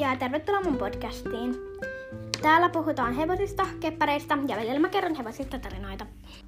ja tervetuloa mun podcastiin. Täällä puhutaan hevosista, keppareista ja välillä mä kerron hevosista tarinoita.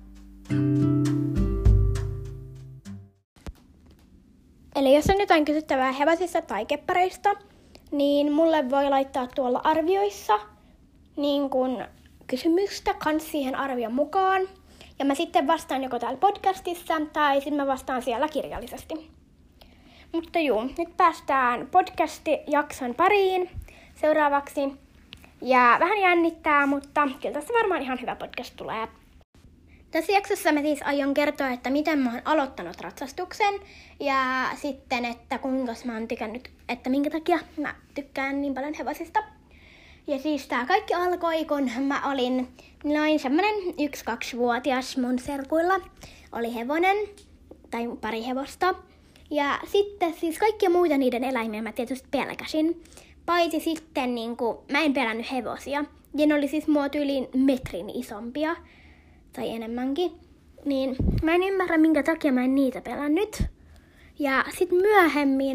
Eli jos on jotain kysyttävää hevosista tai keppareista, niin mulle voi laittaa tuolla arvioissa niin kun kysymystä kans siihen arvion mukaan. Ja mä sitten vastaan joko täällä podcastissa tai sitten mä vastaan siellä kirjallisesti. Mutta nyt päästään podcast-jakson pariin seuraavaksi. Ja vähän jännittää, mutta kyllä tässä varmaan ihan hyvä podcast tulee. Tässä jaksossa mä siis aion kertoa, että miten mä oon aloittanut ratsastuksen. Ja sitten, että kuinka mä oon tykännyt, että minkä takia mä tykkään niin paljon hevosista. Ja siis tää kaikki alkoi, kun mä olin noin semmonen 1-2-vuotias mun serkuilla. Oli hevonen, tai pari hevosta. Ja sitten siis kaikkia muita niiden eläimiä mä tietysti pelkäsin. Paitsi sitten mä en pelännyt hevosia. Ja ne oli siis mua tyyliin metrin isompia. Tai enemmänkin. Niin mä en ymmärrä minkä takia mä en niitä pelännyt. Ja sit myöhemmin,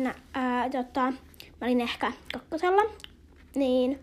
mä olin ehkä kakkosella. Niin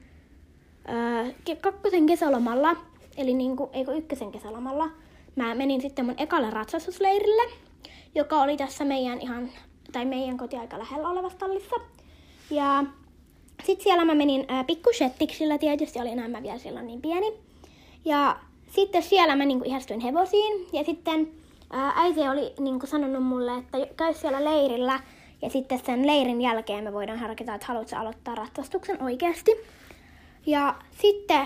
kakkosen kesälomalla, eli ykkösen kesälomalla, mä menin sitten mun ekalle ratsastusleirille, joka oli tässä meidän koti aika lähellä olevassa tallissa. Ja sit siellä mä menin pikkushettiksillä, tietysti oli enää vielä silloin niin pieni. Ja sitten siellä mä ihastuin hevosiin, ja sitten äiti oli sanonut mulle, että käy siellä leirillä, ja sitten sen leirin jälkeen me voidaan harkita, että haluatko aloittaa ratsastuksen oikeasti. Ja sitten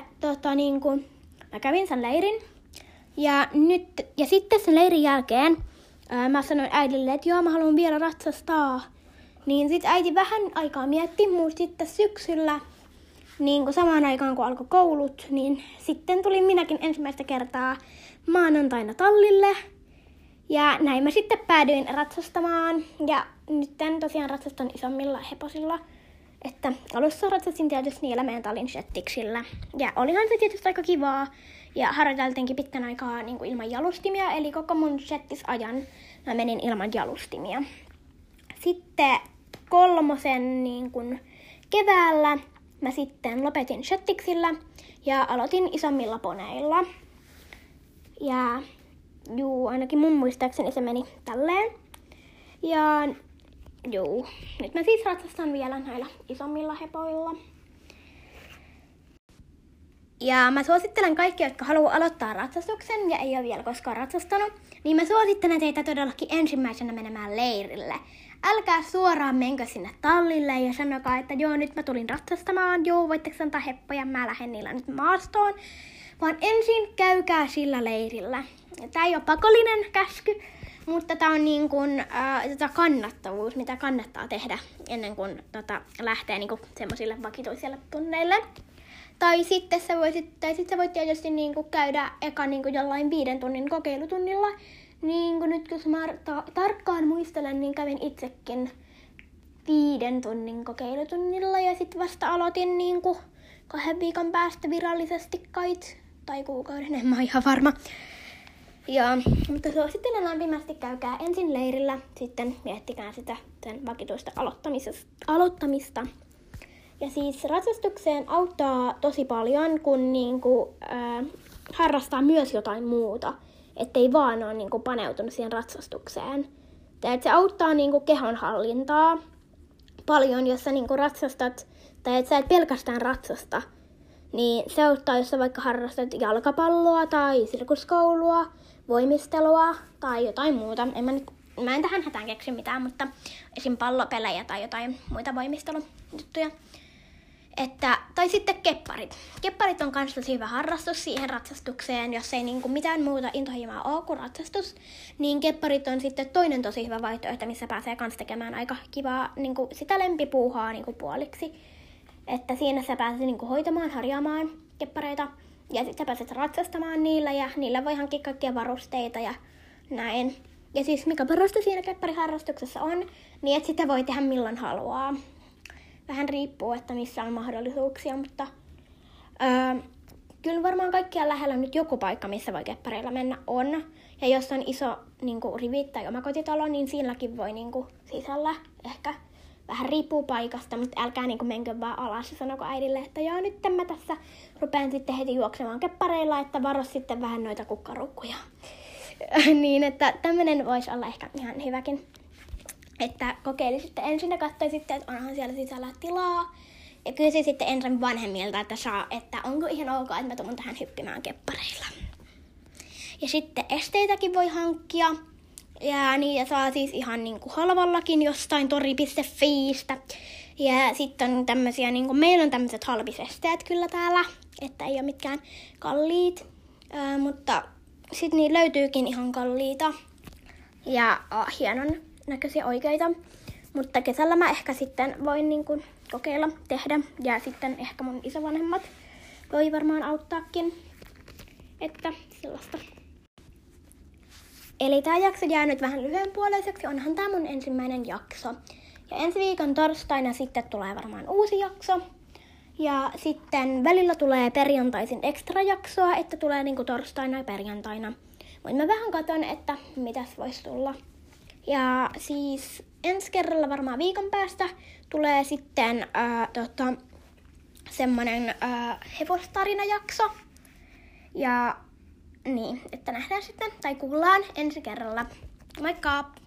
mä kävin sen leirin, ja sitten sen leirin jälkeen mä sanoin äidille, että joo, mä haluan vielä ratsastaa. Niin sit äiti vähän aikaa mietti, mutta sitten syksyllä, samaan aikaan kun alkoi koulut, niin sitten tulin minäkin ensimmäistä kertaa maanantaina tallille. Ja näin mä sitten päädyin ratsastamaan, ja nyt tosiaan ratsastan isommilla hevosilla. Että alussa ratsastin tietysti niillä meidän tallin shettiksillä. Ja olihan se tietysti aika kivaa. Ja harjoiteltiinkin pitkän aikaa ilman jalustimia. Eli koko mun shettisajan mä menin ilman jalustimia. Sitten 3. keväällä mä sitten lopetin shettiksillä. Ja aloitin isommilla poneilla. Ja ainakin mun muistaakseni se meni tälleen. Ja nyt mä siis ratsastan vielä näillä isommilla hepoilla. Ja mä suosittelen kaikkia, jotka haluaa aloittaa ratsastuksen ja ei ole vielä koskaan ratsastanut, niin mä suosittelen teitä todellakin ensimmäisenä menemään leirille. Älkää suoraan menkö sinne tallille ja sanokaa, että nyt mä tulin ratsastamaan, voitteko antaa heppoja, mä lähden niillä nyt maastoon. Vaan ensin käykää sillä leirillä. Tää ei ole pakollinen käsky. Mutta tämä on kannattavuus, mitä kannattaa tehdä ennen kuin lähtee semmoisille vakituisille tunneille. Tai sitten sä voit tietysti käydä eka jollain 5 tunnin kokeilutunnilla. Nyt kun mä tarkkaan muistelen, niin kävin itsekin 5 tunnin kokeilutunnilla. Ja sitten vasta aloitin 2 viikon päästä virallisesti kait. Tai kuukauden, en mä ole ihan varma. Mutta suosittelen lämpimästi, käykää ensin leirillä, sitten miettikää sen vakituista aloittamista. Ja siis ratsastukseen auttaa tosi paljon, kun harrastaa myös jotain muuta, ettei vaan ole paneutunut siihen ratsastukseen. Se auttaa kehonhallintaa paljon, jos sä ratsastat, tai että sä et pelkästään ratsasta. Niin se auttaa, jos sä vaikka harrastat jalkapalloa tai sirkuskoulua, voimistelua tai jotain muuta. Mä en tähän hätään keksi mitään, mutta esim. Pallopelejä tai jotain muita voimistelujuttuja. Tai sitten kepparit. Kepparit on kans tosi hyvä harrastus siihen ratsastukseen, jos ei mitään muuta intohimoa ole kuin ratsastus. Niin kepparit on sitten toinen tosi hyvä vaihtoehto, missä pääsee kans tekemään aika kivaa sitä lempipuuhaa puoliksi. Että siinä sä pääset hoitamaan, harjaamaan keppareita. Ja sitten sä pääset ratsastamaan niillä ja niillä voi hankkia kaikkia varusteita ja näin. Ja siis mikä parasta siinä keppariharrastuksessa on, niin että sitä voi tehdä milloin haluaa. Vähän riippuu, että missä on mahdollisuuksia, mutta kyllä varmaan kaikkiaan lähellä nyt joku paikka, missä voi keppareilla mennä on. Ja jos on iso rivi tai omakotitalo, niin siinäkin voi sisällä ehkä vähän riippuu paikasta, mutta älkää niinku menkö vaan alas ja sanoko äidille, että joo, nyt mä tässä rupean sitten heti juoksemaan keppareilla, että varo sitten vähän noita kukkaruukkuja. Niin, että tämmönen voisi olla ehkä ihan hyväkin, että kokeilisitte ensin ja katsoisitte, että onhan siellä sisällä tilaa. Ja kysyisitte ensin vanhemmilta, että onko ihan ok, että mä tuun tähän hyppimään keppareilla. Ja sitten esteitäkin voi hankkia. Ja niitä saa siis ihan niinku halvallakin jostain tori.fiistä. Ja sitten on tämmösiä, niinku, meillä on tämmöiset halpisesteet kyllä täällä, että ei ole mitkään kalliit. Mutta sitten niin löytyykin ihan kalliita ja hienon näköisiä oikeita. Mutta kesällä mä ehkä sitten voin niinku kokeilla tehdä. Ja sitten ehkä mun isovanhemmat voi varmaan auttaakin. Että sellaista. Eli tää jakso jää nyt vähän lyhyenpuoleiseksi. Onhan tää mun ensimmäinen jakso. Ja ensi viikon torstaina sitten tulee varmaan uusi jakso. Ja sitten välillä tulee perjantaisin extra jaksoa, että tulee niinku torstaina ja perjantaina. Mutta mä vähän katon, että mitäs vois tulla. Ja siis ensi kerralla varmaan viikon päästä tulee sitten semmonen hevostarinajakso. Ja niin, että nähdään sitten tai kuullaan ensi kerralla. Moikka!